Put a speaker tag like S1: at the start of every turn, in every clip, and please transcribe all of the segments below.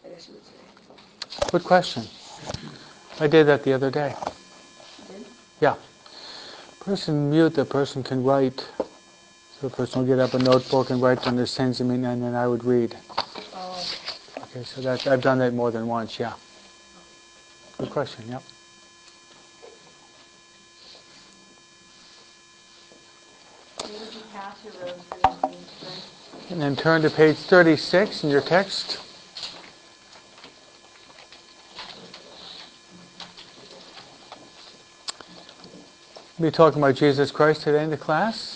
S1: I guess you would say.
S2: Good question. I did that the other day.
S1: You did?
S2: Yeah. Person mute, the person can write. So the person will get up a notebook and write down their sins, and then I would read.
S1: Oh,
S2: Okay, so that I've done that more than once, yeah. Good question, yeah.
S1: where did you pass your rosary on Jesus Christ?
S2: And then turn to page 36 in your text. We'll be talking about Jesus Christ today in the class.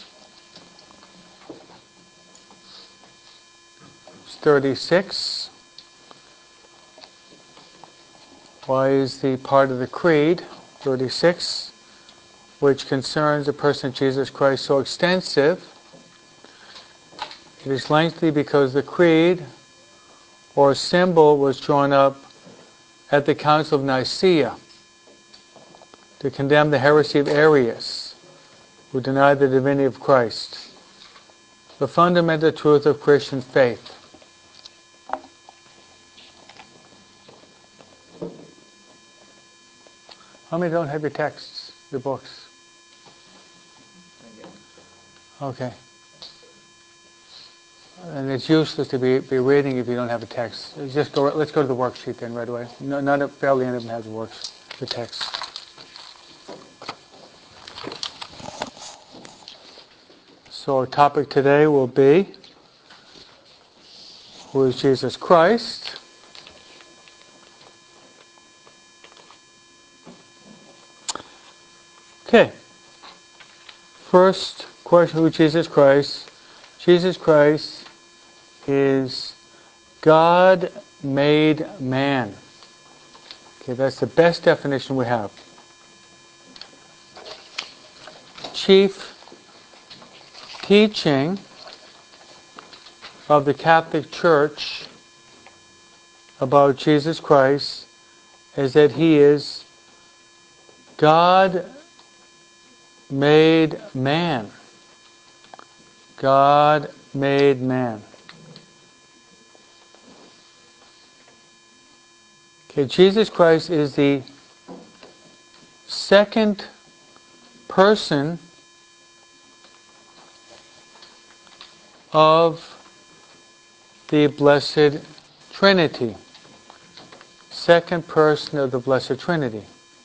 S2: It's 36. Why is the part of the creed, 36, which concerns the person of Jesus Christ so extensive? It is lengthy because the creed, or symbol, was drawn up at the Council of Nicaea to condemn the heresy of Arius, who denied the divinity of Christ, the fundamental truth of Christian faith. How many don't have your texts, your books? Okay. And it's useless to be reading if you don't have a text. Let's go to the worksheet then right away. Barely any of them has the text. So our topic today will be, who is Jesus Christ? Okay. First question, who is Jesus Christ? Jesus Christ is God made man. Okay, that's the best definition we have. Chief teaching of the Catholic Church about Jesus Christ is that he is God made man. God made man. Okay, Jesus Christ is the second person of the Blessed Trinity. Second person of the Blessed Trinity.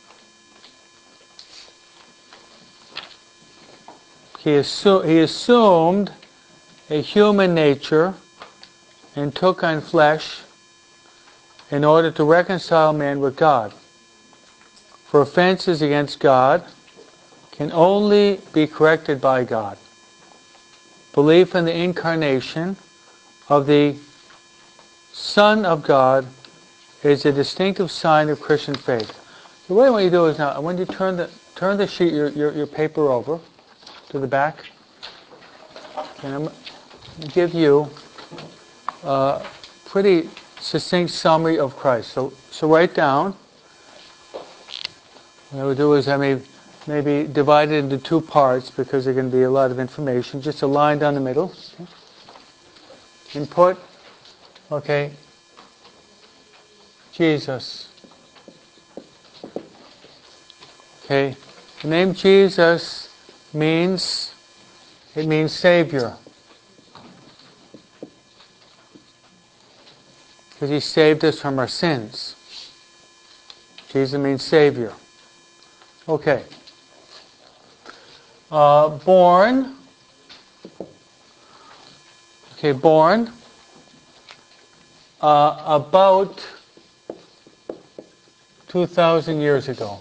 S2: He assumed a human nature and took on flesh in order to reconcile man with God. For offenses against God can only be corrected by God. Belief in the incarnation of the Son of God is a distinctive sign of Christian faith. So what I want you to do is now, I want you to turn the sheet, your paper over to the back. And I'm going to give you a pretty succinct summary of Christ. So write down. What I would do is I may maybe divide it into two parts because there's going to be a lot of information. Just a line down the middle. Input. Okay. Jesus. Okay. The name Jesus means Savior. Because he saved us from our sins. Jesus means Savior. Okay. Born. Okay, born. About 2,000 years ago.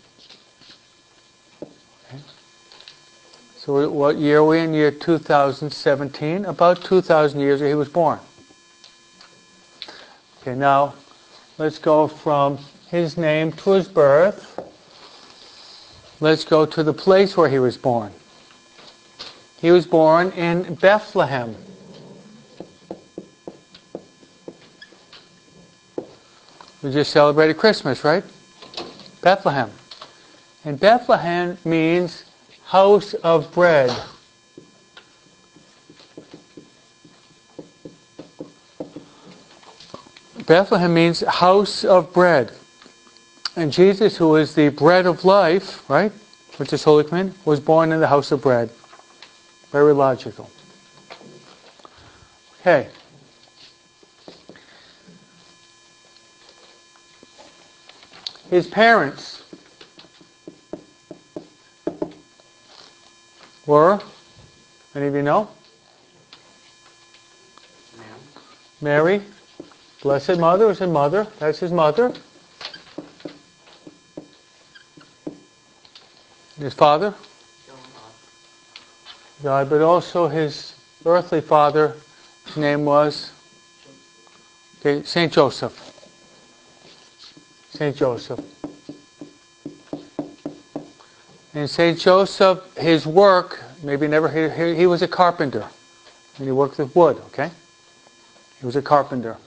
S2: Okay. So what year are we in? Year 2017. About 2,000 years ago he was born. Okay, now let's go from his name to his birth. Let's go to the place where he was born. He was born in Bethlehem. We just celebrated Christmas, right? Bethlehem. And Bethlehem means house of bread. Bethlehem means house of bread. And Jesus, who is the bread of life, right, which is Holy Communion, was born in the house of bread. Very logical. Okay. His parents were, any of you know? Mary, Blessed Mother is his mother. That's his mother. His father? God, but also his earthly father, his name was Saint Joseph. Saint Joseph. And Saint Joseph, his work, maybe never, he was a carpenter. And he worked with wood, okay? He was a carpenter.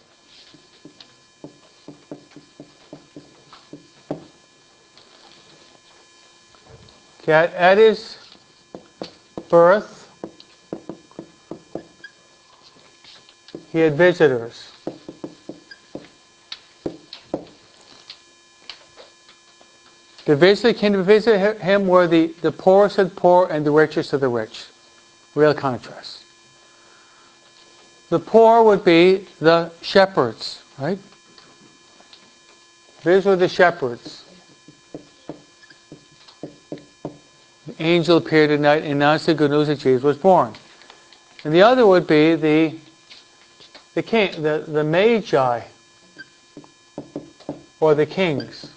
S2: Okay, at his birth, he had visitors. The visitors that came to visit him were the poorest of the poor and the richest of the rich. Real contrast. The poor would be the shepherds, right? These were the shepherds. The angel appeared at night and announced the good news that Jesus was born. And the other would be the king, the magi, or the kings.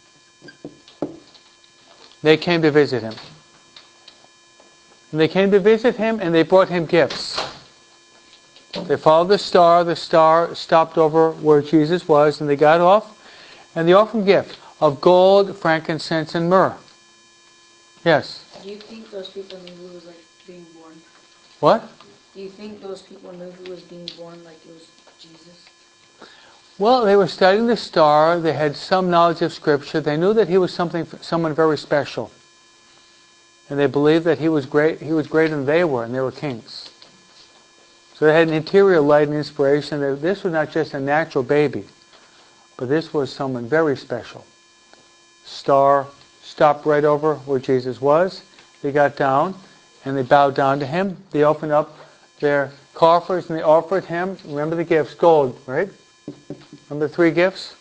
S2: They came to visit him. And they came to visit him and they brought him gifts. They followed the star stopped over where Jesus was, and they got off, and they offered him gifts of gold, frankincense, and myrrh. Yes?
S1: Do you think those people knew who was being born?
S2: What?
S1: Do you think those people knew who was being born, like it was Jesus?
S2: Well, they were studying the star, they had some knowledge of Scripture, they knew that he was someone very special. And they believed that he was greater than they were kings. So they had an interior light and inspiration that this was not just a natural baby, but this was someone very special. Star stopped right over where Jesus was. They got down and they bowed down to him. They opened up their coffers and they offered him, remember the gifts, gold, right? Remember the three gifts?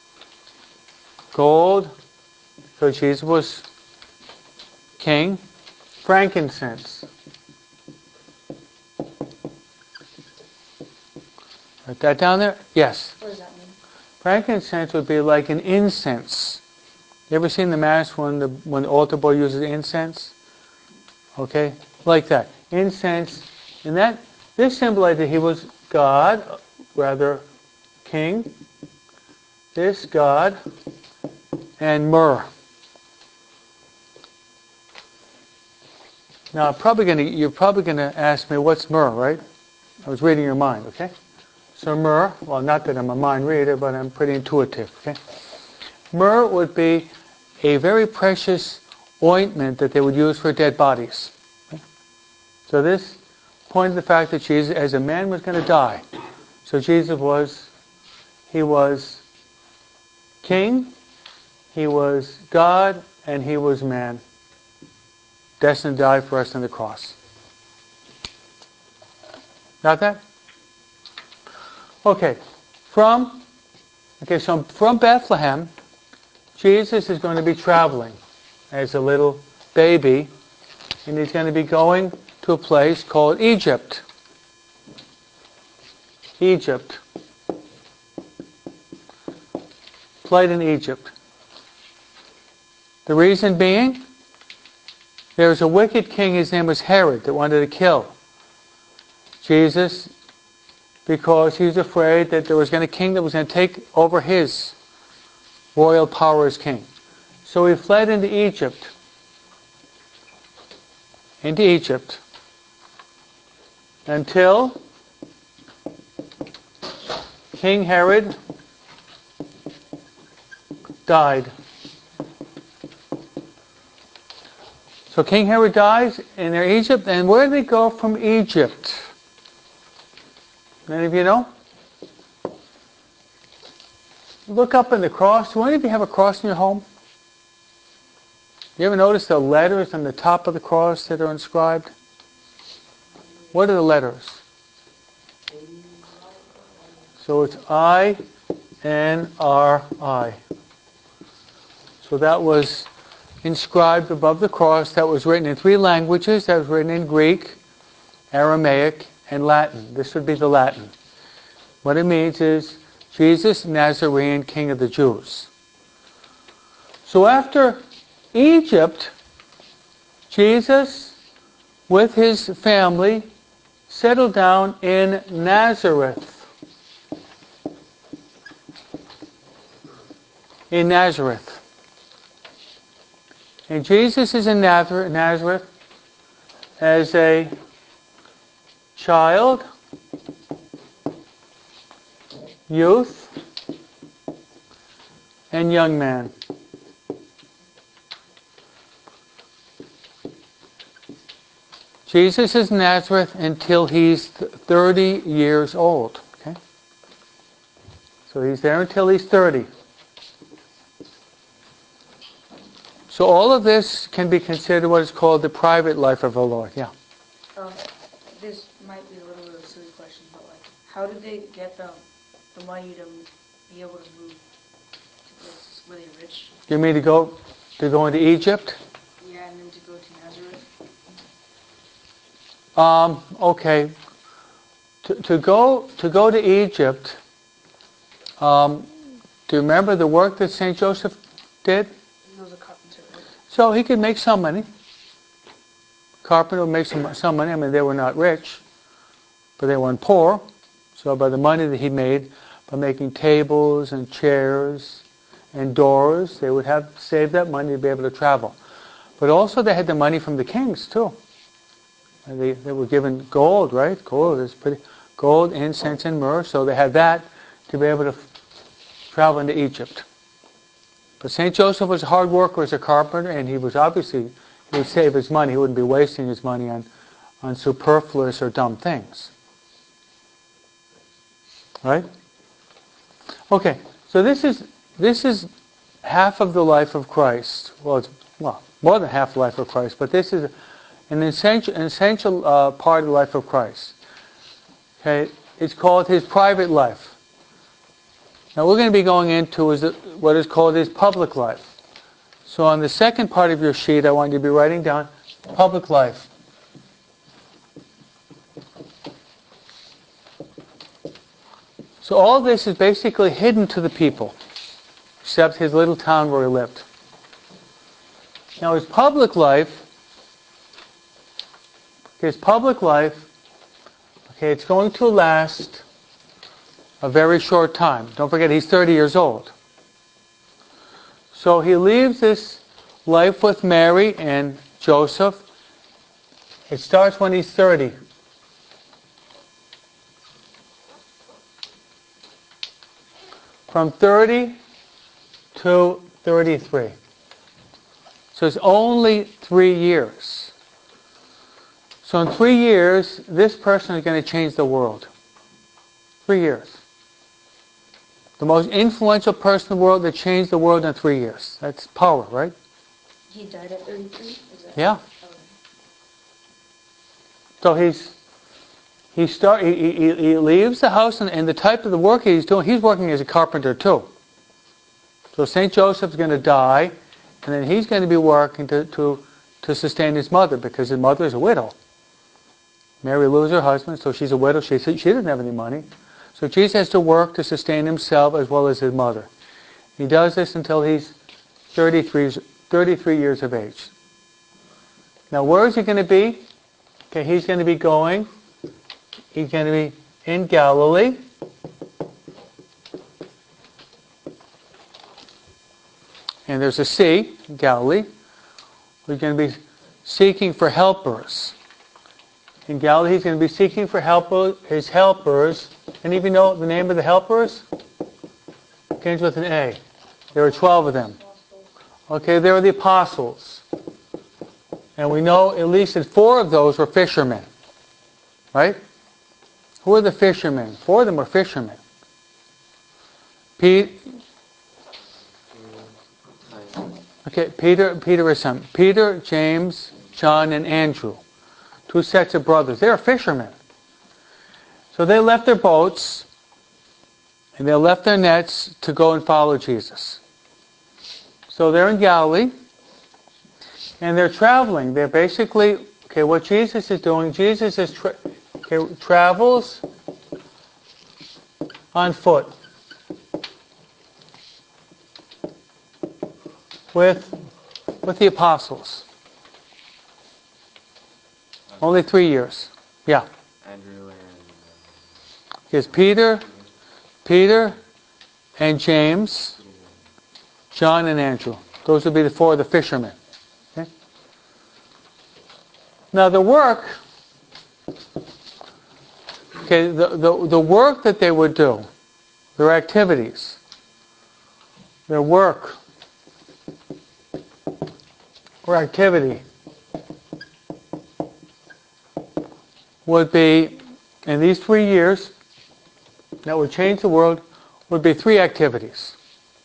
S2: Gold, so Jesus was king. Frankincense. Write that down there? Yes.
S1: What does that mean?
S2: Frankincense would be like an incense. You ever seen the Mass when the altar boy uses incense? Okay? Like that. Incense. And this symbolized that he was God, rather king. This God. And myrrh. Now, you're probably gonna ask me, what's myrrh, right? I was reading your mind, okay? So myrrh, well, not that I'm a mind reader, but I'm pretty intuitive, okay? Myrrh would be a very precious ointment that they would use for dead bodies. Okay? So this pointed to the fact that Jesus, as a man, was going to die. So Jesus was king, he was God, and he was man, destined to die for us on the cross. Got that? Okay, so from Bethlehem, Jesus is going to be traveling as a little baby, and he's going to be going to a place called Egypt. Egypt. Flight in Egypt. The reason being, there was a wicked king, his name was Herod, that wanted to kill Jesus because he was afraid that there was going to be a king that was going to take over his royal power as king. So he fled into Egypt. Until King Herod died. So King Herod dies in Egypt, and where did they go from Egypt? Any of you know? look up in the cross. Do any of you have a cross in your home? You ever notice the letters on the top of the cross that are inscribed? What are the letters? So it's I-N-R-I. So that was inscribed above the cross. That was written in 3 languages. That was written in Greek, Aramaic, and Latin. This would be the Latin. What it means is Jesus Nazarene, King of the Jews. So after Egypt, Jesus, with his family, settled down in Nazareth. In Nazareth. And Jesus is in Nazareth as a child, youth, and young man. Jesus is in Nazareth until he's 30 years old. Okay? So he's there until he's 30. So all of this can be considered what is called the private life of the Lord. Yeah.
S3: This might be a little bit of a silly question, but how did they get the money to be able to move to places? Were they rich?
S2: You mean to go into Egypt?
S3: Yeah, and then to go to Nazareth.
S2: Okay. To go to Egypt. Do you remember the work that Saint Joseph did?
S3: He was a carpenter.
S2: So he could make some money. Carpenter would make some money. I mean, they were not rich, but they weren't poor. So by the money that he made, by making tables and chairs and doors, they would have saved that money to be able to travel. But also they had the money from the kings too. And they were given gold, right? Gold, incense, and myrrh. So they had that to be able to travel into Egypt. But St. Joseph was a hard worker as a carpenter, and he would save his money. He wouldn't be wasting his money on superfluous or dumb things. Right? Okay, so this is half of the life of Christ. Well, it's more than half the life of Christ, but this is an essential part of the life of Christ. Okay, it's called his private life. Now we're going to be going into what is called his public life. So on the second part of your sheet, I want you to be writing down public life. So all this is basically hidden to the people, except his little town where he lived. Now his public life, it's going to last a very short time. Don't forget, he's 30 years old. So he leaves this life with Mary and Joseph. It starts when he's 30. From 30 to 33. So it's only 3 years. So in 3 years, this person is going to change the world. 3 years. The most influential person in the world that changed the world in 3 years. That's power, right?
S3: He died at 33?
S2: Yeah. So he leaves the house, and the type of the work he's doing, he's working as a carpenter too. So St. Joseph's going to die, and then he's going to be working to sustain his mother, because his mother is a widow. Mary loses her husband, so she's a widow. She doesn't have any money. So Jesus has to work to sustain himself as well as his mother. He does this until he's 33 years of age. Now where is he going to be? Okay, he's going to be in Galilee. And there's a sea in Galilee. We're going to be seeking for helpers. In Galilee, he's going to be seeking for his helpers. Any of you know the name of the helpers? It begins with an A. There were 12 of them. Okay, there were the apostles. And we know at least that 4 of those were fishermen. Right? Who are the fishermen? 4 of them were fishermen. Okay, Peter is son. Peter, James, John, and Andrew. 2 sets of brothers. They're fishermen. So they left their boats and they left their nets to go and follow Jesus. So they're in Galilee and they're traveling. They're basically, okay, what Jesus is doing, Jesus is travels on foot with the apostles. Only 3 years. Yeah.
S4: Andrew and...
S2: Here's Peter and James, John and Andrew. Those would be the 4 of the fishermen. Okay? Now the work, the work that they would do, their activities, their work or activity would be, in these 3 years, that would change the world, would be 3 activities.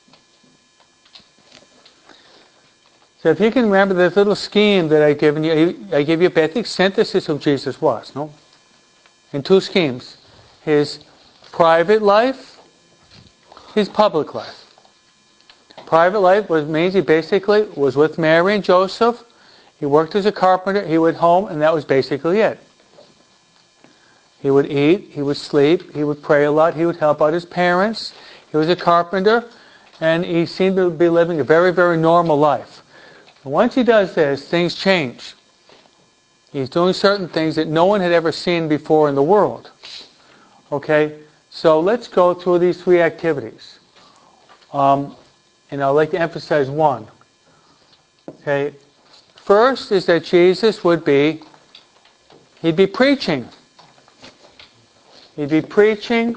S2: So if you can remember this little scheme that I've given you, I gave you a basic synthesis of Jesus was, no? In 2 schemes. His private life, his public life. Private life means he basically was with Mary and Joseph. He worked as a carpenter. He went home, and that was basically it. He would eat, he would sleep, he would pray a lot, he would help out his parents. He was a carpenter, and he seemed to be living a very, very normal life. And once he does this, things change. He's doing certain things that no one had ever seen before in the world. Okay? So let's go through these 3 activities. And I'd like to emphasize one. Okay? First is that Jesus he'd be preaching. He'd be preaching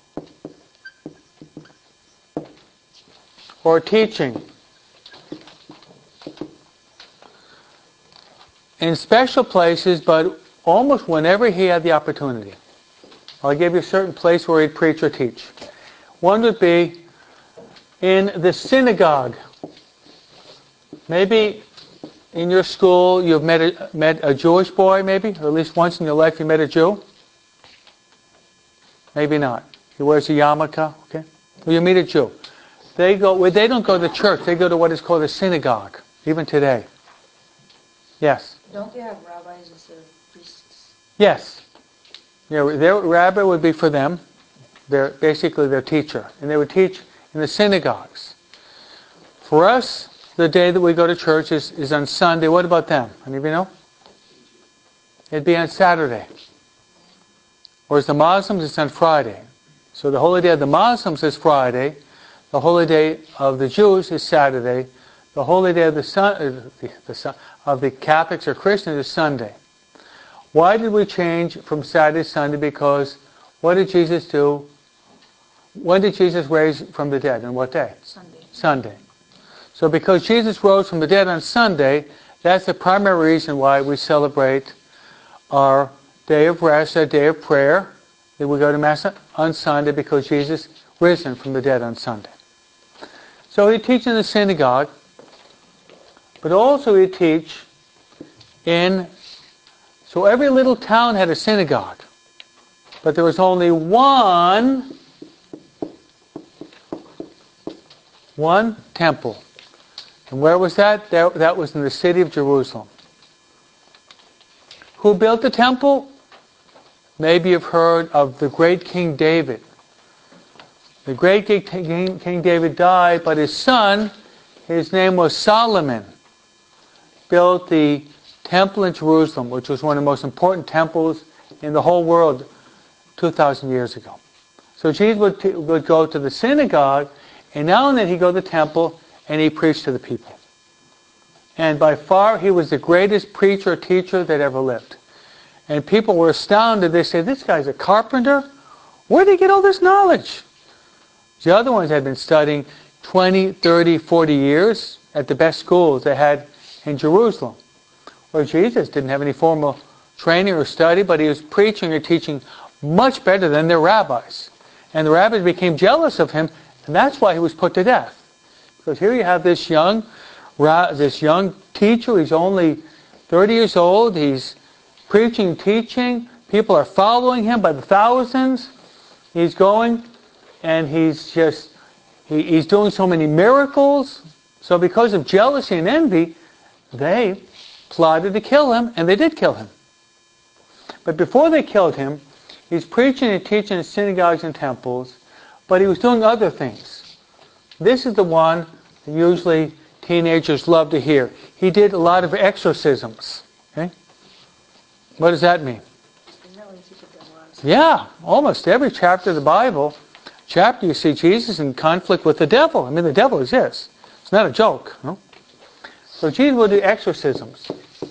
S2: or teaching in special places, but almost whenever he had the opportunity. I'll give you a certain place where he'd preach or teach. One would be in the synagogue. Maybe in your school you've met a Jewish boy, maybe, or at least once in your life you met a Jew. Maybe not. He wears a yarmulke, okay? Well, you meet a Jew. They don't go to church. They go to what is called a synagogue, even today. Yes?
S3: Don't they have rabbis instead of priests?
S2: Yes. Yeah, their rabbi would be for them. They're basically their teacher. And they would teach in the synagogues. For us, the day that we go to church is on Sunday. What about them? Any of you know? It'd be on Saturday. Whereas the Muslims, it's on Friday. So the holy day of the Muslims is Friday. The holy day of the Jews is Saturday. The holy day of of the Catholics or Christians is Sunday. Why did we change from Saturday to Sunday? Because what did Jesus do? When did Jesus raise from the dead? On what day? Sunday. So because Jesus rose from the dead on Sunday, that's the primary reason why we celebrate our day of rest, our day of prayer. That we go to Mass on Sunday because Jesus risen from the dead on Sunday. So he'd teach in the synagogue, but also he'd teach so every little town had a synagogue, but there was only one temple. And where was that? That was in the city of Jerusalem. Who built the temple? Maybe you've heard of the great King David. The great King David died, but his son, his name was Solomon, built the temple in Jerusalem, which was one of the most important temples in the whole world 2,000 years ago. So Jesus would go to the synagogue, and now and then he'd go to the temple, and he preached to the people. And by far, he was the greatest preacher, teacher that ever lived. And people were astounded. They said, this guy's a carpenter? Where did he get all this knowledge? The other ones had been studying 20, 30, 40 years at the best schools they had in Jerusalem. Where Jesus didn't have any formal training or study, but he was preaching or teaching much better than their rabbis. And the rabbis became jealous of him, and that's why he was put to death. Because here you have this young this young teacher. He's only 30 years old. He's preaching, teaching. People are following him by the thousands. He's going, and he's doing so many miracles. So because of jealousy and envy, they plotted to kill him, and they did kill him. But before they killed him, he's preaching and teaching in synagogues and temples, but he was doing other things. This is the one that usually teenagers love to hear. He did a lot of exorcisms. Okay? What does that mean?
S3: Isn't that when you keep the devil out?
S2: Yeah, almost every chapter of the Bible, you see Jesus in conflict with the devil. I mean, the devil exists. It's not a joke. No? So Jesus would do exorcisms.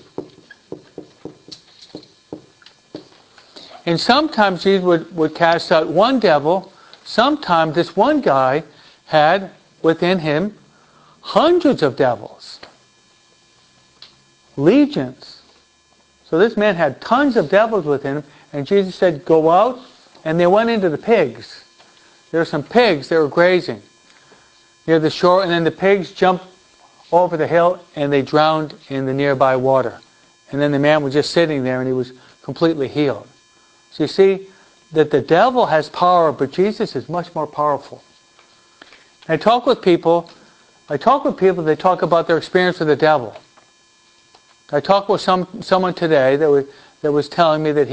S2: And sometimes Jesus would cast out one devil. Sometimes this one guy had within him hundreds of devils. Legions. So this man had tons of devils within him, and Jesus said, go out, and they went into the pigs. There were some pigs that were grazing near the shore, and then the pigs jumped over the hill, and they drowned in the nearby water. And then the man was just sitting there, and he was completely healed. So you see that the devil has power, but Jesus is much more powerful. I talk with people, they talk about their experience with the devil. I talked with someone today that was telling me that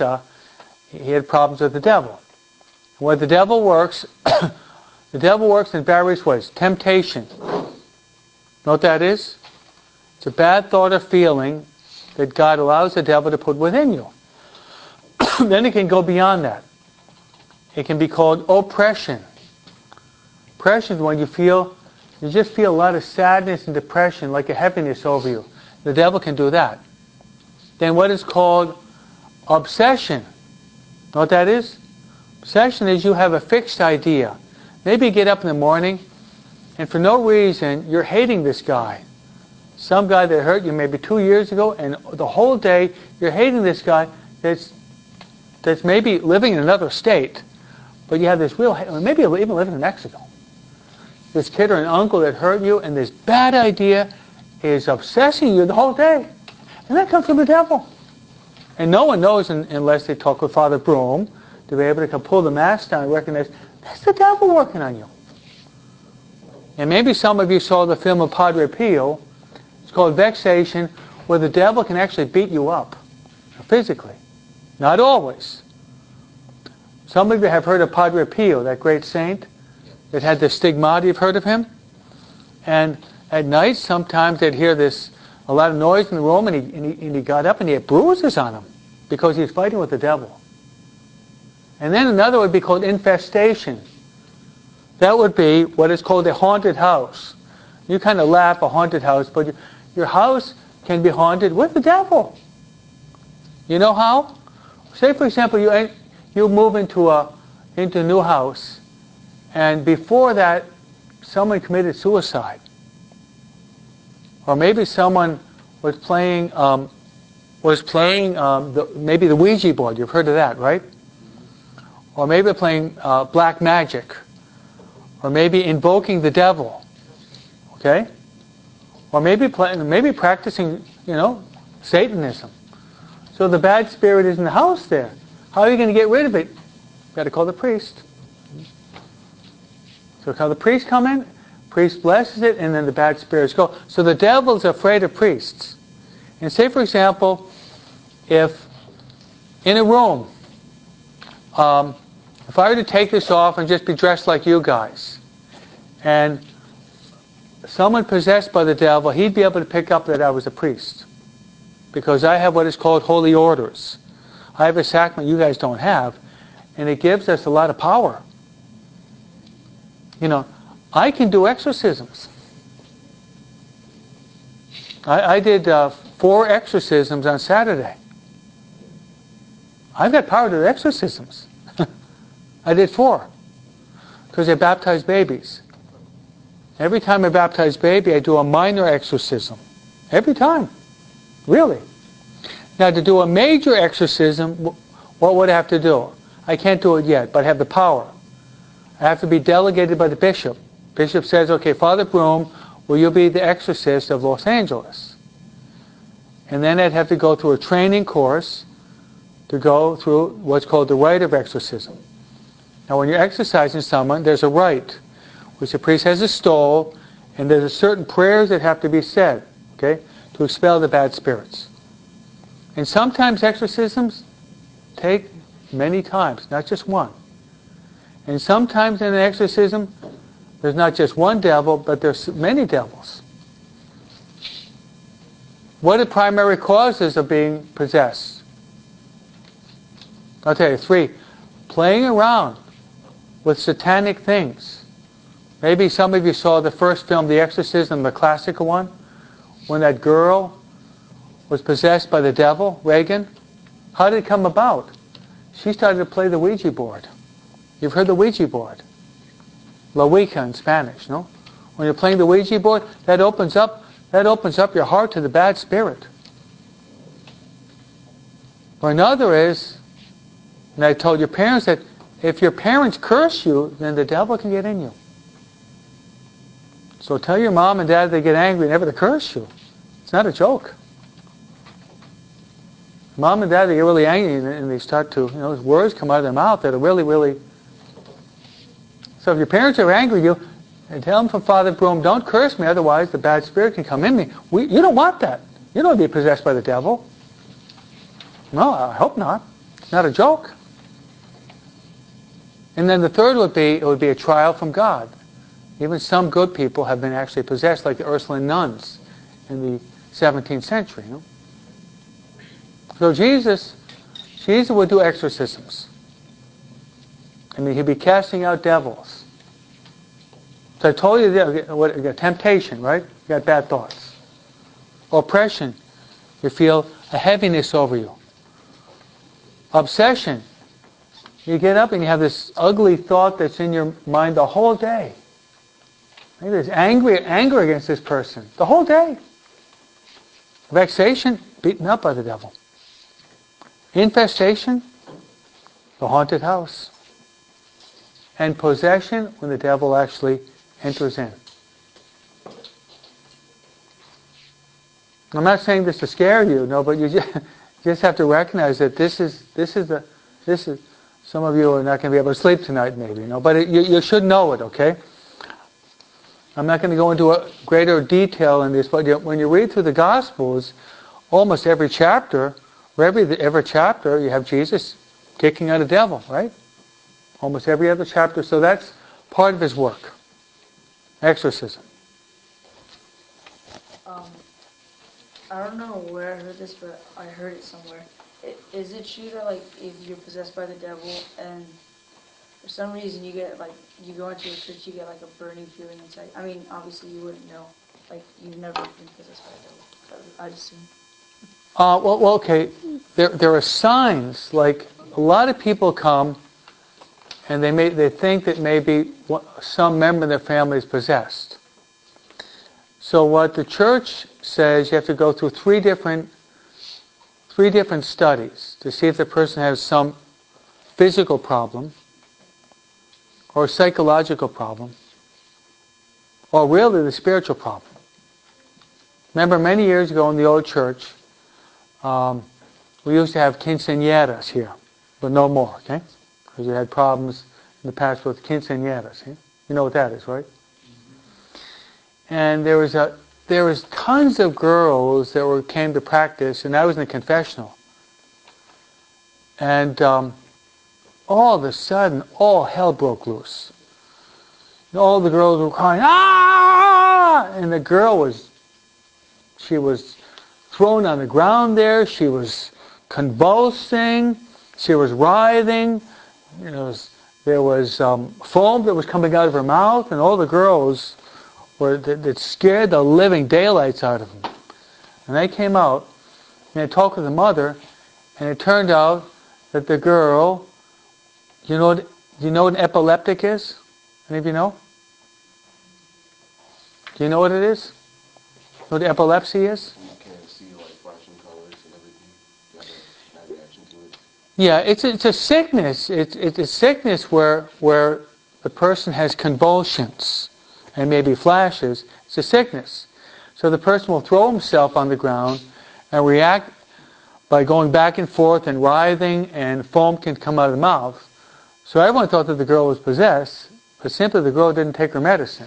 S2: he had problems with the devil. Where the devil works, the devil works in various ways. Temptation. Know what that is? It's a bad thought or feeling that God allows the devil to put within you. Then it can go beyond that. It can be called oppression. Oppression is when you just feel a lot of sadness and depression, like a heaviness over you. The devil can do that. Then what is called obsession. Know what that is? Obsession is you have a fixed idea. Maybe you get up in the morning and for no reason you're hating this guy. Some guy that hurt you maybe 2 years ago, and the whole day you're hating this guy that's maybe living in another state, but you have this real, maybe even living in Mexico. This kid or an uncle that hurt you, and this bad idea is obsessing you the whole day. And that comes from the devil. And no one knows unless they talk with Father Broom to be able to pull the mask down and recognize that's the devil working on you. And maybe some of you saw the film of Padre Pio. It's called Vexation, where the devil can actually beat you up physically. Not always. Some of you have heard of Padre Pio, that great saint that had the stigmata. You've heard of him? And at night, sometimes they'd hear a lot of noise in the room, and he got up and he had bruises on him because he was fighting with the devil. And then another would be called infestation. That would be what is called a haunted house. You kind of laugh, a haunted house, but your house can be haunted with the devil. You know how? Say, for example, you move into a new house, and before that, someone committed suicide. Or maybe someone was playing maybe the Ouija board. You've heard of that, right? Or maybe playing black magic. Or maybe invoking the devil. Okay? Or maybe practicing, Satanism. So the bad spirit is in the house there. How are you going to get rid of it? You've got to call the priest. So how the priest come in? Priest blesses it, and then the bad spirits go. So the devil's afraid of priests. And say, for example, if in a room, if I were to take this off and just be dressed like you guys, and someone possessed by the devil, he'd be able to pick up that I was a priest. Because I have what is called holy orders. I have a sacrament you guys don't have, and it gives us a lot of power. I can do exorcisms. I did 4 exorcisms on Saturday. I've got power to do exorcisms. I did 4. Because I baptize babies. Every time I baptize a baby, I do a minor exorcism. Every time. Really. Now, to do a major exorcism, what would I have to do? I can't do it yet, but I have the power. I have to be delegated by the bishop. Bishop says, okay, Father Broom well, you'll be the exorcist of Los Angeles. And then I'd have to go through a training course to go through what's called the rite of exorcism. Now, when you're exorcising someone, there's a rite, which the priest has a stole, and there's a certain prayers that have to be said, okay, to expel the bad spirits. And sometimes exorcisms take many times, not just one. And sometimes in an exorcism, there's not just one devil, but there's many devils. What are the primary causes of being possessed? I'll tell you, 3. Playing around with satanic things. Maybe some of you saw the first film, The Exorcism, the classical one, when that girl was possessed by the devil, Regan. How did it come about? She started to play the Ouija board. You've heard the Ouija board. La Ouija in Spanish, no? When you're playing the Ouija board, that opens up your heart to the bad spirit. Or another is, and I told your parents that if your parents curse you, then the devil can get in you. So tell your mom and dad they get angry never to curse you. It's not a joke. Mom and dad, they get really angry and they start to, those words come out of their mouth that are really, really... So if your parents are angry at you, and tell them from Father Broom, don't curse me, otherwise the bad spirit can come in me. You don't want that. You don't want to be possessed by the devil. No, I hope not. It's not a joke. And then the third would be, it would be a trial from God. Even some good people have been actually possessed, like the Ursuline nuns in the 17th century. So Jesus would do exorcisms. I mean, he'd be casting out devils. So I told you, you got temptation, right? You got bad thoughts. Oppression. You feel a heaviness over you. Obsession. You get up and you have this ugly thought that's in your mind the whole day. Maybe there's anger against this person the whole day. Vexation, beaten up by the devil. Infestation, the haunted house. And possession, when the devil actually enters in. I'm not saying this to scare you, no, but you just have to recognize that this is some of you are not going to be able to sleep tonight, maybe, but you should know it, okay? I'm not going to go into a greater detail in this, but when you read through the Gospels, almost every chapter, every chapter, you have Jesus kicking out a devil, right? Almost every other chapter, so that's part of his work. Exorcism.
S3: I don't know where I heard this, but I heard it somewhere. Is it true that, like, if you're possessed by the devil and for some reason you get, like, you go into a church, you get, like, a burning feeling inside? I mean, obviously you wouldn't know. Like, you've never been possessed by the devil. I'd assume.
S2: Well, okay. There are signs, like a lot of people come and they think that maybe some member of their family is possessed. So what the church says, you have to go through three different studies to see if the person has some physical problem or psychological problem or really the spiritual problem. Remember, many years ago in the old church, we used to have quinceañeras here, but no more, okay? Because we had problems in the past with quinceañeras. Okay? You know what that is, right? And there was tons of girls that came to practice, and I was in the confessional. And all of a sudden, all hell broke loose. And all the girls were crying, "Ah!" And the girl was thrown on the ground there. She was convulsing. She was writhing. There was foam that was coming out of her mouth, and all the girls that scared the living daylights out of them. And they came out, and they talked with the mother, and it turned out that the girl, do you know what an epileptic is? Any of you know? Do you know what it is? You know what epilepsy is?
S4: You can't see like flashing colors and everything. You have a bad reaction to it.
S2: Yeah, it's a sickness. It's a sickness where the person has convulsions and maybe flashes. It's a sickness. So the person will throw himself on the ground and react by going back and forth and writhing, and foam can come out of the mouth. So everyone thought that the girl was possessed, but simply the girl didn't take her medicine.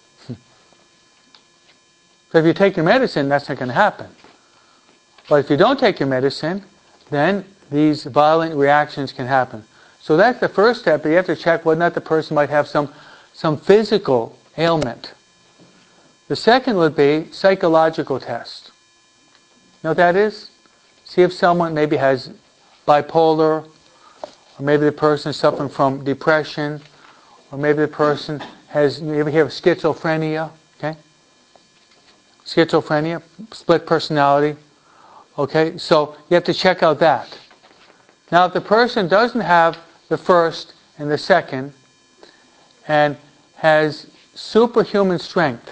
S2: So if you take your medicine, that's not going to happen. But if you don't take your medicine, then these violent reactions can happen. So that's the first step. You have to check whether or not the person might have some physical ailment. The second would be psychological test. You know what that is? See if someone maybe has bipolar, or maybe the person is suffering from depression, or maybe the person has, you ever hear of schizophrenia? Okay? Schizophrenia, split personality. Okay, so you have to check out that. Now, if the person doesn't have the first and the second, and has superhuman strength,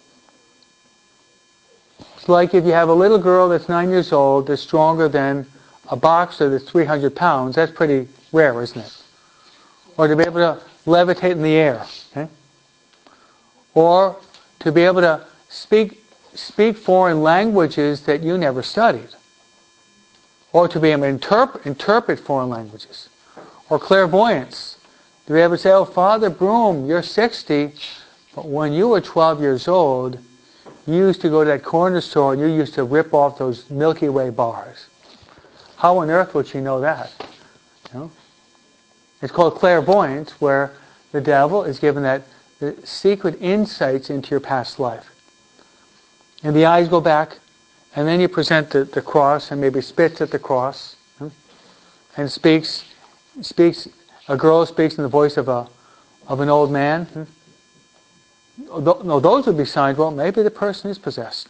S2: it's like if you have a little girl that's 9 years old that's stronger than a boxer that's 300 pounds, that's pretty rare, isn't it? Or to be able to levitate in the air. Okay? Or to be able to speak foreign languages that you never studied. Or to be able to interpret foreign languages. Or clairvoyance. To be able to say, oh, Father Broom, you're 60, but when you were 12 years old, you used to go to that corner store and you used to rip off those Milky Way bars. How on earth would she know that? You know? It's called clairvoyance, where the devil is given that the secret insights into your past life. And the eyes go back, and then you present the cross and maybe spits at the cross, and speaks. A girl speaks in the voice of an old man. No, those would be signs. Well, maybe the person is possessed.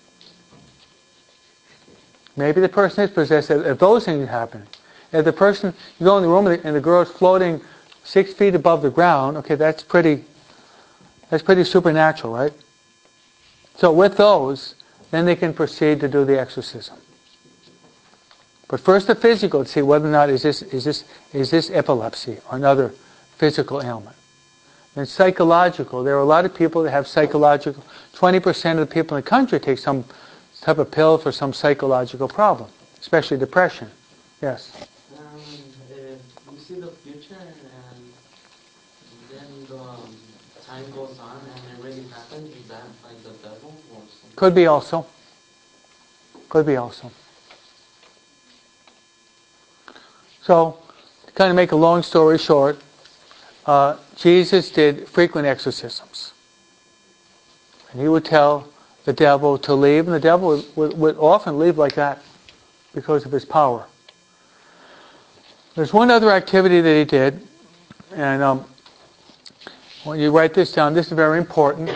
S2: Maybe the person is possessed if those things happen. If the person, you go in the room and the girl is floating 6 feet above the ground, okay, that's pretty supernatural, right? So with those, then they can proceed to do the exorcism. But first the physical, to see whether or not is this epilepsy or another physical ailment. And psychological, there are a lot of people that have psychological, 20% of the people in the country take some type of pill for some psychological problem, especially depression. Yes?
S5: If you see the future and then the time goes on and it really happens, is that like the devil or something?
S2: Could be also. Could be also. So, to kind of make a long story short, Jesus did frequent exorcisms. And he would tell the devil to leave, and the devil would often leave like that because of his power. There's one other activity that he did, and when you write this down, this is very important.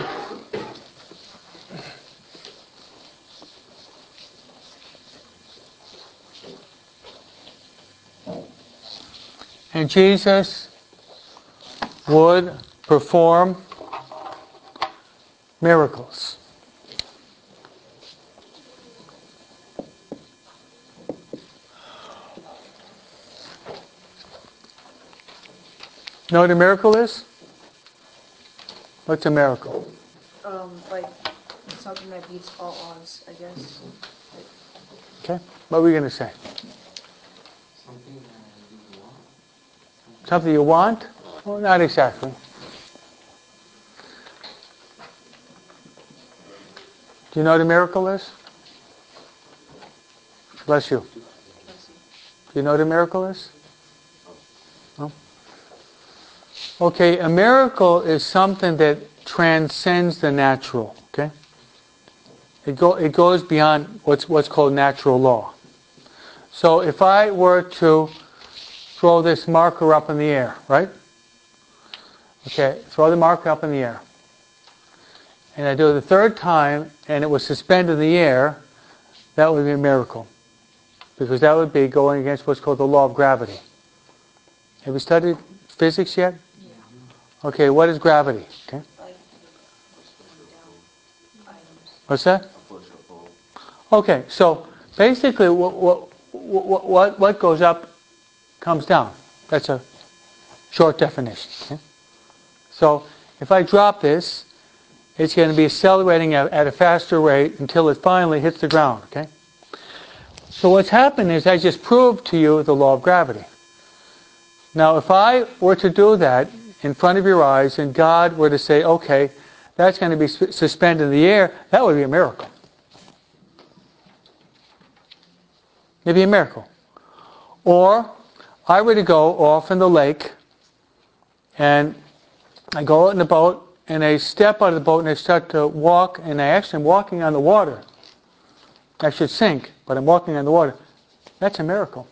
S2: And Jesus would perform miracles. Know what a miracle is? What's a miracle?
S3: Like something that beats all odds, I guess.
S2: Okay, what were you going to say?
S5: Something that you want.
S2: Something you want? Well, not exactly. Do you know what a miracle is? Bless you. Do you know what a miracle is? No? Okay, a miracle is something that transcends the natural. Okay, it goes beyond what's called natural law. So if I were to throw this marker up in the air, right? Okay, throw the marker up in the air, and I do it the third time, and it was suspended in the air, that would be a miracle, because that would be going against what's called the law of gravity. Have you studied physics yet?
S3: Yeah.
S2: Okay, what is gravity? Okay.
S3: Like down items.
S2: What's that?
S4: A push or pull.
S2: Okay, so basically what goes up comes down. That's a short definition. Okay? So if I drop this it's going to be accelerating at a faster rate until it finally hits the ground, okay? So what's happened is I just proved to you the law of gravity. Now, if I were to do that in front of your eyes and God were to say, okay, that's going to be suspended in the air, that would be a miracle. It'd be a miracle. Or I were to go off in the lake and I go out in the boat and I step out of the boat and I start to walk and I actually am walking on the water. I should sink, but I'm walking on the water. That's a miracle.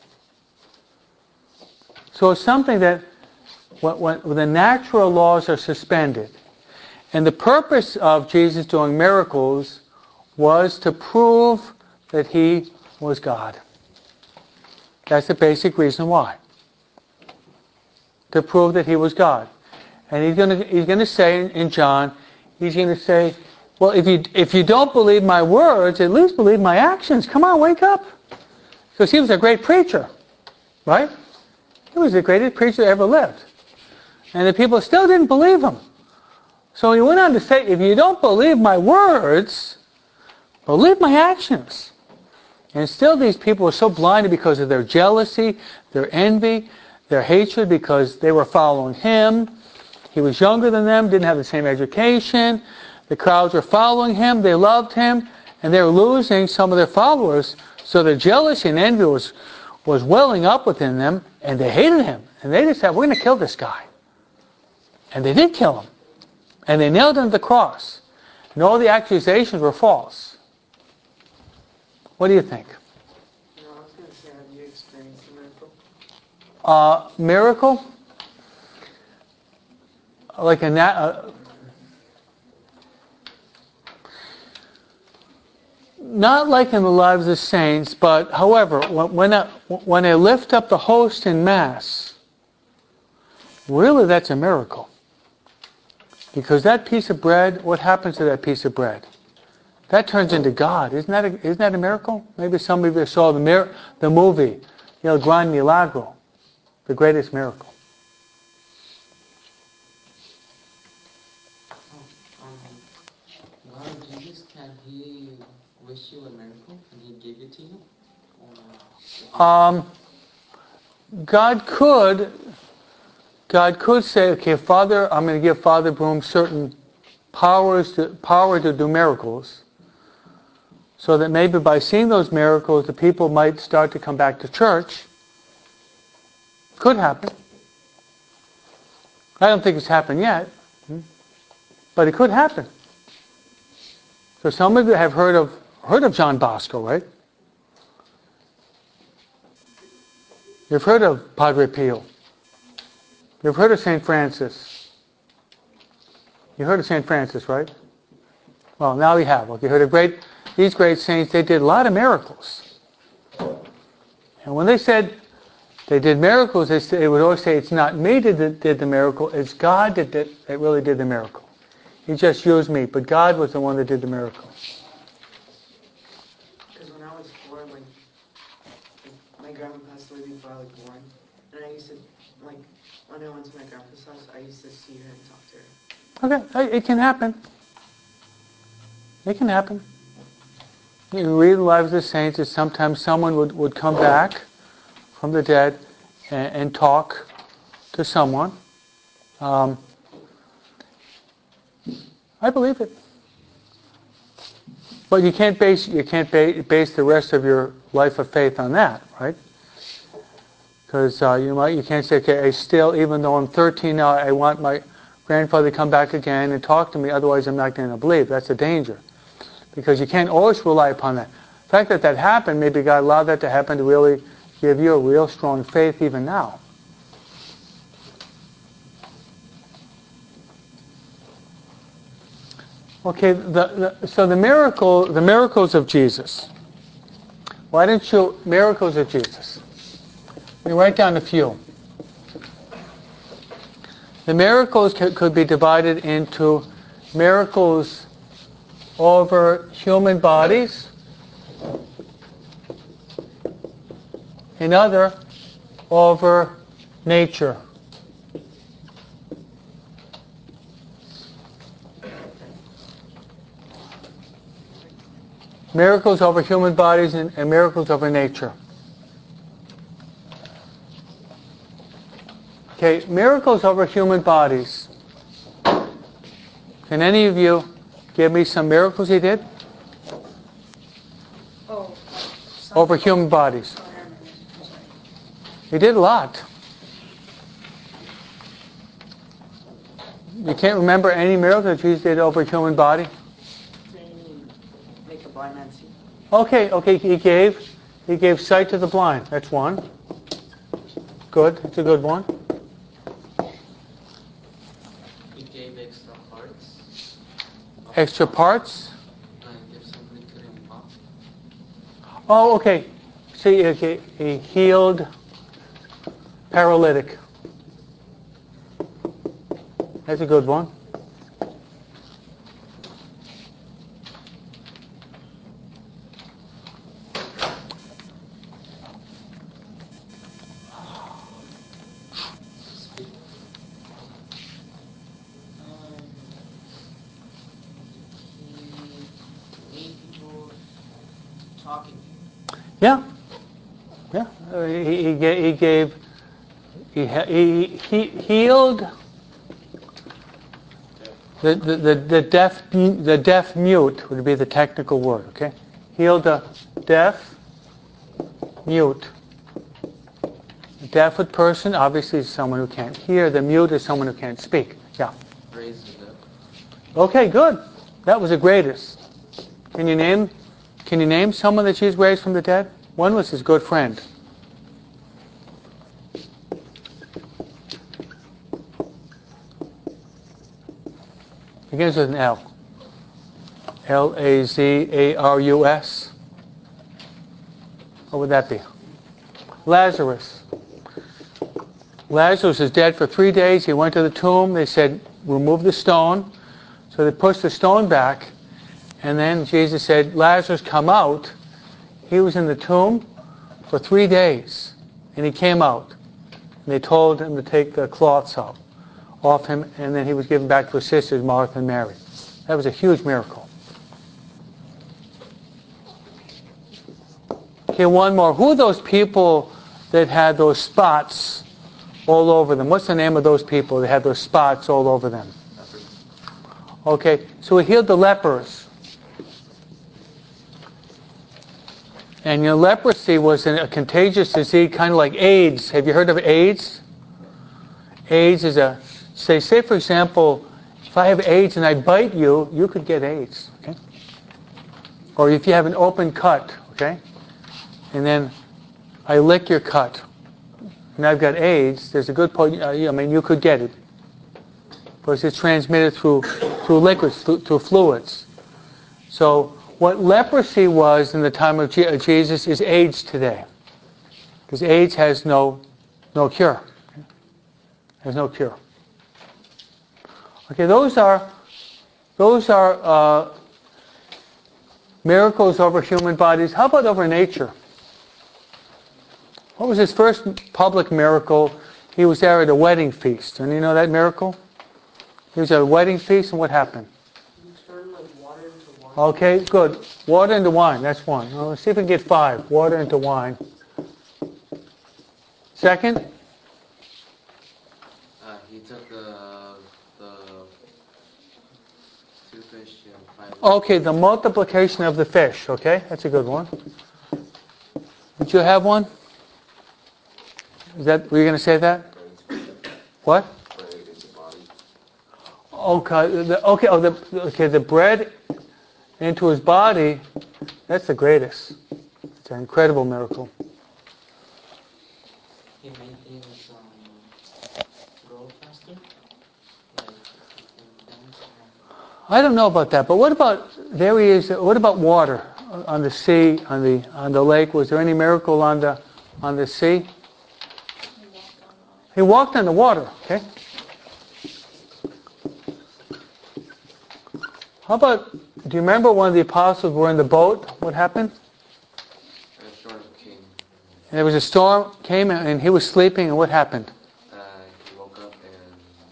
S2: So it's something that when the natural laws are suspended, and the purpose of Jesus doing miracles was to prove that he was God. That's the basic reason why. To prove that he was God. And he's going to say in John, he's going to say, well, if you don't believe my words, at least believe my actions. Come on, wake up. Because he was a great preacher. Right? He was the greatest preacher that ever lived. And the people still didn't believe him. So he went on to say, if you don't believe my words, believe my actions. And still these people were so blinded because of their jealousy, their envy, their hatred, because they were following him. He was younger than them, didn't have the same education. The crowds were following him, they loved him, and they were losing some of their followers. So their jealousy and envy was welling up within them, and they hated him. And they just said, we're going to kill this guy. And they did kill him. And they nailed him to the cross. And all the accusations were false. What do you think?
S5: No, I was going to say, have you experienced a miracle?
S2: Miracle? Like not like in the lives of saints, but however, when I lift up the host in Mass, really that's a miracle. Because that piece of bread, what happens to that piece of bread? That turns into God. Isn't that a miracle? Maybe some of you saw the movie, El Gran Milagro, the greatest miracle.
S5: Well, Jesus, can he wish you a miracle? Can he give it to you? Or
S2: God could say, okay, Father, I'm going to give Father Broom certain power to do miracles, so that maybe by seeing those miracles, the people might start to come back to church. Could happen. I don't think it's happened yet, but it could happen. So some of you have heard of John Bosco, right? You've heard of Padre Pio. You've heard of St. Francis. You heard of St. Francis, right? Well, now you have. Okay, you heard of these great saints. They did a lot of miracles. And when they said they did miracles, they would always say, it's not me that did the miracle, it's God that really did the miracle. He just used me, but God was the one that did the miracle.
S5: because when I was 4, like my grandma passed away before I was born, and I used to, like, when I went to my grandpa's house, I used to see her and talk to her.
S2: Okay, it can happen. It can happen. You read the lives of the saints that sometimes someone would come back from the dead and talk to someone. I believe it. But you can't base the rest of your life of faith on that, right? Because you can't say, okay, even though I'm 13 now, I want my grandfather to come back again and talk to me, otherwise I'm not going to believe. That's a danger. Because you can't always rely upon that. The fact that happened, maybe God allowed that to happen to really give you a real strong faith even now. Okay, so the miracles of Jesus. Why don't you, miracles of Jesus? We write down a few. The miracles could be divided into miracles over human bodies, and other over nature. Miracles over human bodies and miracles over nature. Okay, miracles over human bodies. Can any of you give me some miracles he did
S3: Oh,
S2: over human bodies?
S3: Oh, never mind. I'm sorry.
S2: He did a lot. You can't remember any miracle that Jesus did over a human body?
S5: Make a blind man see.
S2: Okay, he gave sight to the blind. That's one. Good, it's a good one.
S6: He gave extra parts.
S2: Extra parts?
S6: If somebody couldn't walk.
S2: Oh, okay. See, okay, he healed paralytic. That's a good one.
S6: He made people talking.
S2: Yeah. He healed the deaf mute would be the technical word. Okay, healed the deaf mute. The deaf person obviously is someone who can't hear. The mute is someone who can't speak. Yeah.
S6: Raised the dead.
S2: Okay, good. That was the greatest. Can you name someone that she's raised from the dead? One was his good friend. Begins with an L. Lazarus. What would that be? Lazarus. Lazarus is dead for 3 days. He went to the tomb. They said, remove the stone. So they pushed the stone back. And then Jesus said, Lazarus, come out. He was in the tomb for 3 days. And he came out. And they told him to take the cloths off him. And then he was given back to his sisters, Martha and Mary. That was a huge miracle. Okay, one more. Who are those people that had those spots all over them? What's the name of those people that had those spots all over them? Okay, so he healed the lepers. And leprosy was a contagious disease, kind of like AIDS. Have you heard of AIDS? AIDS is say for example, if I have AIDS and I bite you, you could get AIDS. Okay? Or if you have an open cut, okay? And then I lick your cut, and I've got AIDS, there's a good point, you could get it. Because it's transmitted through liquids, through fluids. So what leprosy was in the time of Jesus is AIDS today. Because AIDS has no cure. There's no cure. Okay, those are miracles over human bodies. How about over nature? What was his first public miracle? He was there at a wedding feast. And you know that miracle? He was at a wedding feast, and what happened?
S5: You turn like water into wine.
S2: Okay, good. Water into wine, that's one. Well, let's see if we can get 5. Water into wine. Second?
S6: He took the 2 fish and 5.
S2: Okay, the multiplication of the fish. Okay, that's a good one. Did you have one? Were you going to say that? What? Okay, the bread into his body, that's the greatest. It's an incredible miracle.
S6: He made things grow faster.
S2: I don't know about that, but what about, there he is, what about water on the sea, on the lake? Was there any miracle on the sea? He walked on the water, okay? How about, do you remember when the apostles were in the boat? What happened?
S6: A storm came.
S2: And there was a storm came and he was sleeping, and what happened?
S6: He woke up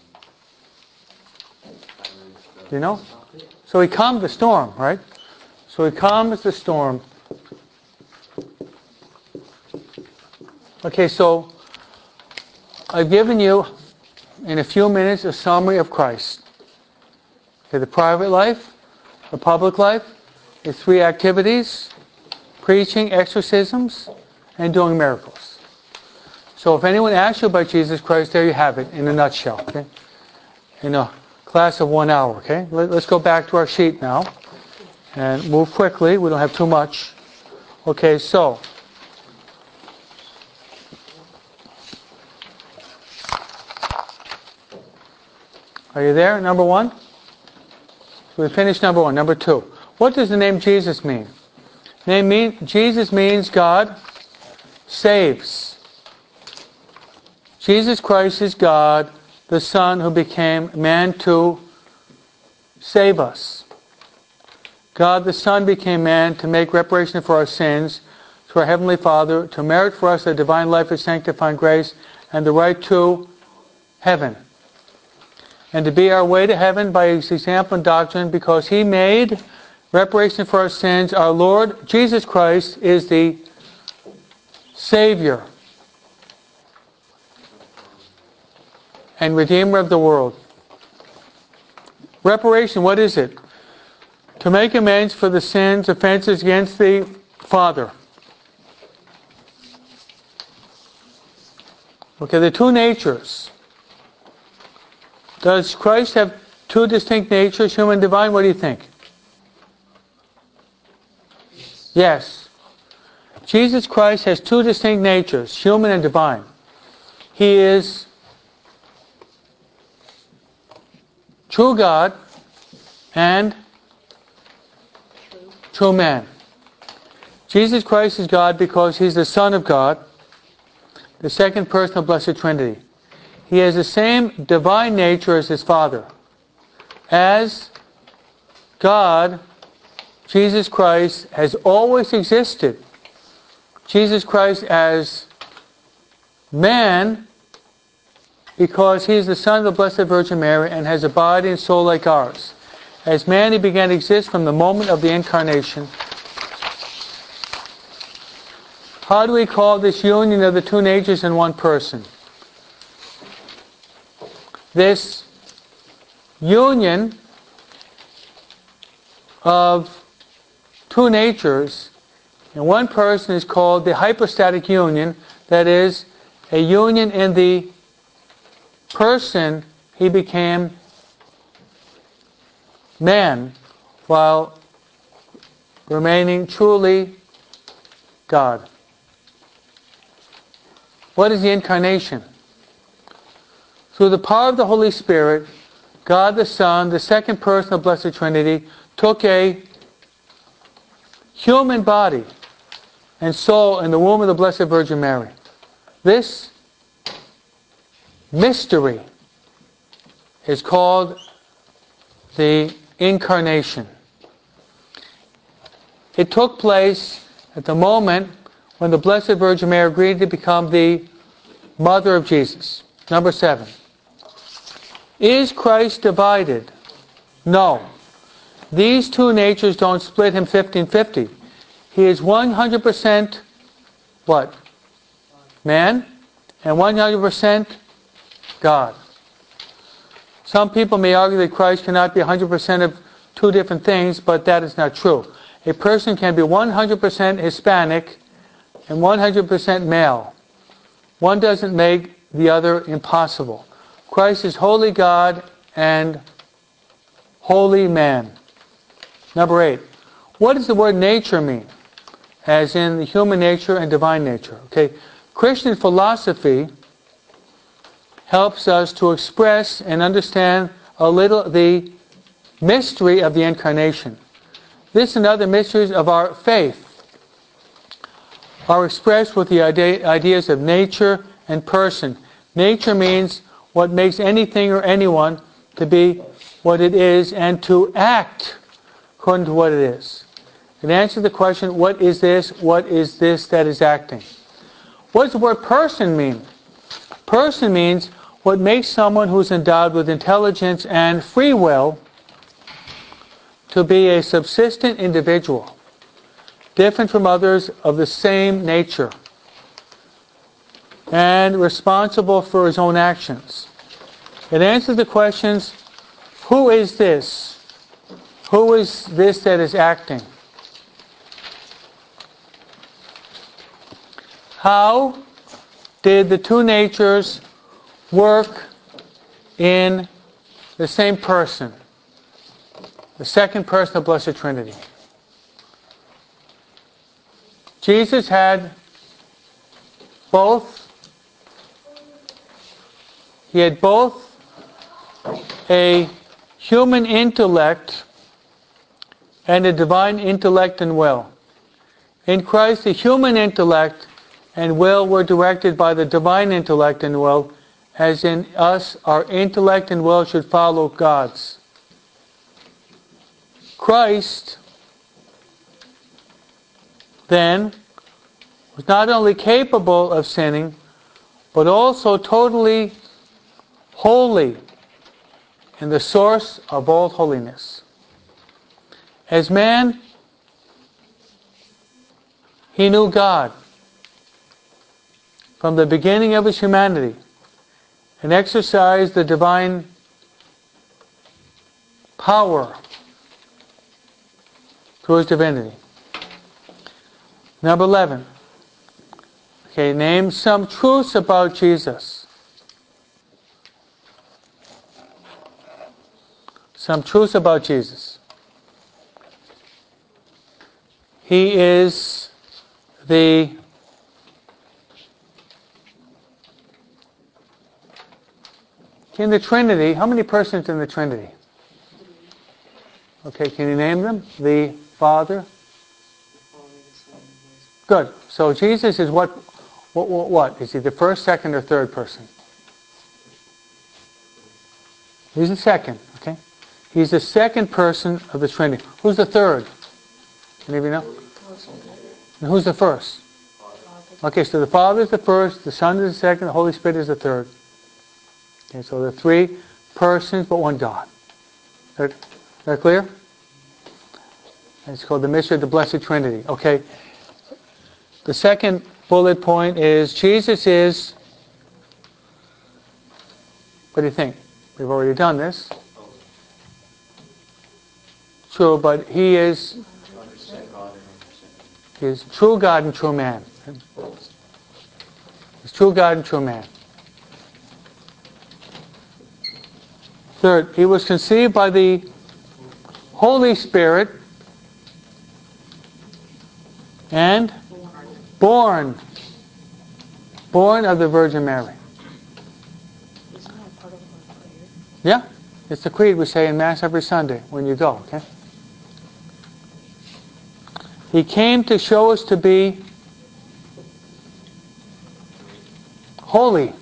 S6: and
S2: Do you know? So he calmed the storm, right? So he calms the storm. Okay, so I've given you, in a few minutes, a summary of Christ. Okay, the private life, the public life, his three activities: preaching, exorcisms, and doing miracles. So if anyone asks you about Jesus Christ, there you have it in a nutshell. Okay, in a class of 1 hour. Okay, let's go back to our sheet now and move quickly. We don't have too much. Okay, so are you there? Number 1. So we finished number 1. Number 2. What does the name Jesus mean? Jesus means God saves. Jesus Christ is God, the Son who became man to save us. God the Son became man to make reparation for our sins to our Heavenly Father, to merit for us the divine life of sanctifying grace and the right to heaven. And to be our way to heaven by His example and doctrine, because He made reparation for our sins. Our Lord Jesus Christ is the Savior and Redeemer of the world. Reparation, what is it? To make amends for the sins, offenses against the Father. Okay, the two natures. Does Christ have two distinct natures, human and divine? What do you think? Yes. Jesus Christ has two distinct natures, human and divine. He is true God and true man. Jesus Christ is God because He's the Son of God, the second person of Blessed Trinity. He has the same divine nature as His Father. As God, Jesus Christ has always existed. Jesus Christ as man, because He is the Son of the Blessed Virgin Mary and has a body and soul like ours. As man, He began to exist from the moment of the Incarnation. How do we call this union of the two natures in one person? This union of two natures in one person is called the hypostatic union. That is, a union in the person. He became man while remaining truly God. What is the Incarnation? Through the power of the Holy Spirit, God the Son, the second person of Blessed Trinity, took a human body and soul in the womb of the Blessed Virgin Mary. This mystery is called the Incarnation. It took place at the moment when the Blessed Virgin Mary agreed to become the mother of Jesus. Number 7. Is Christ divided? No. These two natures don't split Him 50-50. He is 100% what? Man, and 100% God. Some people may argue that Christ cannot be 100% of two different things, but that is not true. A person can be 100% Hispanic and 100% male. One doesn't make the other impossible. Christ is holy God and holy man. Number 8. What does the word nature mean? As in the human nature and divine nature. Okay, Christian philosophy helps us to express and understand a little the mystery of the Incarnation. This and other mysteries of our faith are expressed with the ideas of nature and person. Nature means what makes anything or anyone to be what it is and to act according to what it is. It answers the question, what is this? What is this that is acting? What does the word person mean? Person means what makes someone who's endowed with intelligence and free will to be a subsistent individual, different from others of the same nature, and responsible for his own actions. It answers the questions, who is this? Who is this that is acting? How did the two natures work in the same person, the second person of Blessed Trinity? Jesus had both. He had both a human intellect and a divine intellect and will. In Christ, the human intellect and will were directed by the divine intellect and will, as in us, our intellect and will should follow God's. Christ, then, was not only capable of sinning, but also totally holy and the source of all holiness. As man, he knew God from the beginning of his humanity and exercised the divine power through his divinity. Number 11. Okay, name some truths about Jesus. Some truths about Jesus. He is the in the Trinity. How many persons in the Trinity? Okay, can you name them? The Father. Good. So Jesus is what? Is he the first, second, or third person? He's the second. Okay. He's the second person of the Trinity. Who's the third? Any of you know? And who's the first? Okay, so the Father is the first, the Son is the second, the Holy Spirit is the third. Okay, so they're three persons, but one God. Is that clear? It's called the mystery of the Blessed Trinity. Okay. The second bullet point is Jesus is, what do you think? We've already done this. True, but he is true God and true man. He's true God and true man. Third, he was conceived by the Holy Spirit and born of the Virgin Mary.
S3: Isn't that part of our prayer?
S2: Yeah, it's the creed we say in Mass every Sunday when you go, okay? He came to show us to be holy.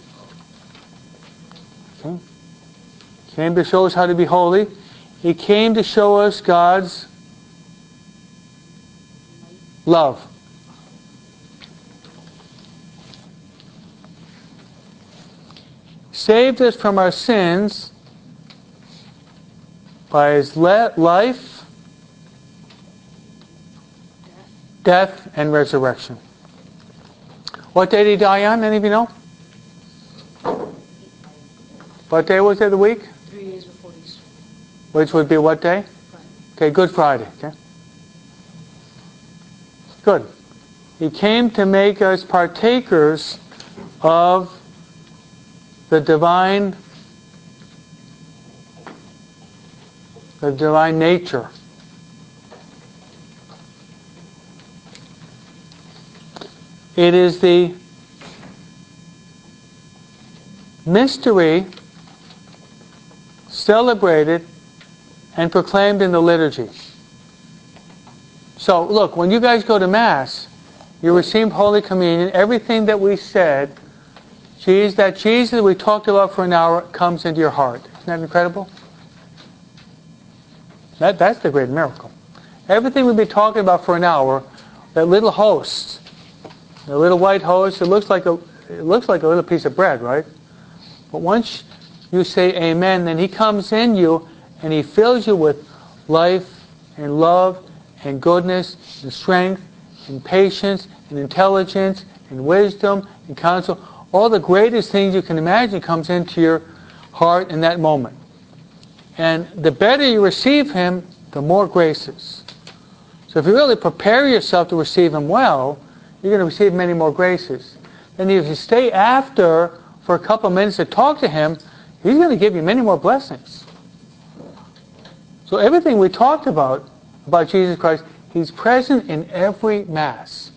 S2: Okay? He came to show us how to be holy. He came to show us God's love. Saved us from our sins by his life, death, and resurrection. What day did he die on? Any of you know? What day was it of the week?
S3: 3 days before Easter.
S2: Which would be what day?
S3: Friday.
S2: Okay, Good Friday. Okay. Good. He came to make us partakers of the divine nature. It is the mystery celebrated and proclaimed in the liturgy. So, look, when you guys go to Mass, you receive Holy Communion. Everything that we said, that Jesus we talked about for an hour comes into your heart. Isn't that incredible? That's the great miracle. Everything we've been talking about for an hour, that little host, the little white host, it looks like a little piece of bread, right? But once you say amen, then he comes in you and he fills you with life and love and goodness and strength and patience and intelligence and wisdom and counsel. All the greatest things you can imagine comes into your heart in that moment. And the better you receive Him, the more graces. So if you really prepare yourself to receive Him well, you're going to receive many more graces. And if you stay after for a couple of minutes to talk to Him, He's going to give you many more blessings. So everything we talked about Jesus Christ, He's present in every Mass.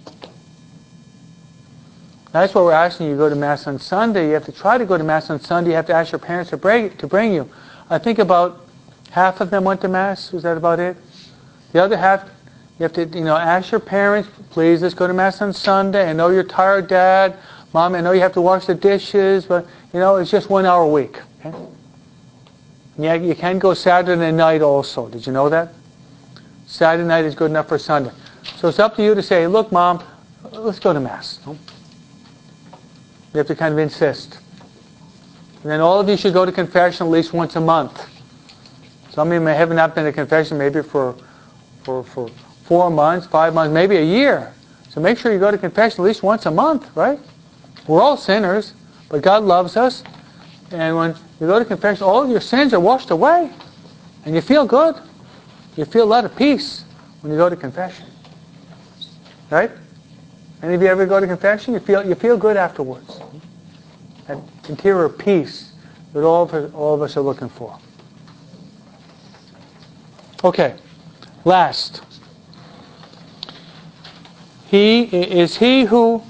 S2: That's why we're asking you to go to Mass on Sunday. You have to try to go to Mass on Sunday. You have to ask your parents to bring you. I think about half of them went to Mass. Was that about it? The other half, you have to ask your parents, please, let's go to Mass on Sunday. I know you're tired, Dad. Mom, I know you have to wash the dishes, but, it's just 1 hour a week. Okay? Yeah, you can go Saturday night also. Did you know that? Saturday night is good enough for Sunday. So it's up to you to say, look, Mom, let's go to Mass. You have to kind of insist. And then all of you should go to confession at least once a month. Some of you may have not been to confession maybe for 4 months, 5 months, maybe a year. So make sure you go to confession at least once a month, right? We're all sinners, but God loves us. And when you go to confession, all of your sins are washed away. And you feel good. You feel a lot of peace when you go to confession. Right? Any of you ever go to confession? You feel good afterwards. That interior peace that all of us are looking for. Okay. Last. He who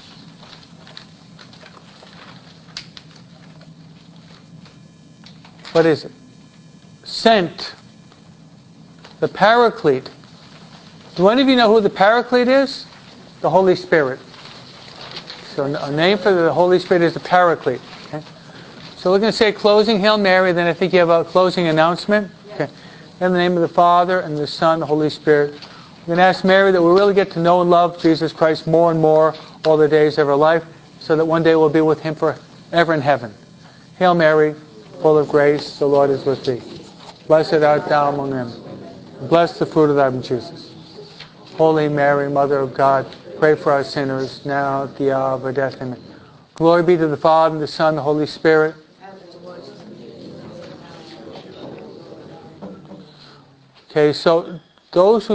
S2: what is it? Sent the Paraclete. Do any of you know who the Paraclete is? The Holy Spirit. So a name for the Holy Spirit is the Paraclete. Okay? So we're going to say closing Hail Mary, then I think you have a closing announcement. Okay. In the name of the Father, and the Son, and the Holy Spirit. We're going to ask Mary that we really get to know and love Jesus Christ more and more all the days of our life, so that one day we'll be with Him forever in heaven. Hail Mary, full of grace, the Lord is with thee. Blessed art thou among women. Blessed the fruit of thy womb, Jesus. Holy Mary, Mother of God, pray for us sinners, now at the hour of our death. Amen. Glory be to the Father, and the Son, and the Holy Spirit. Okay, so those who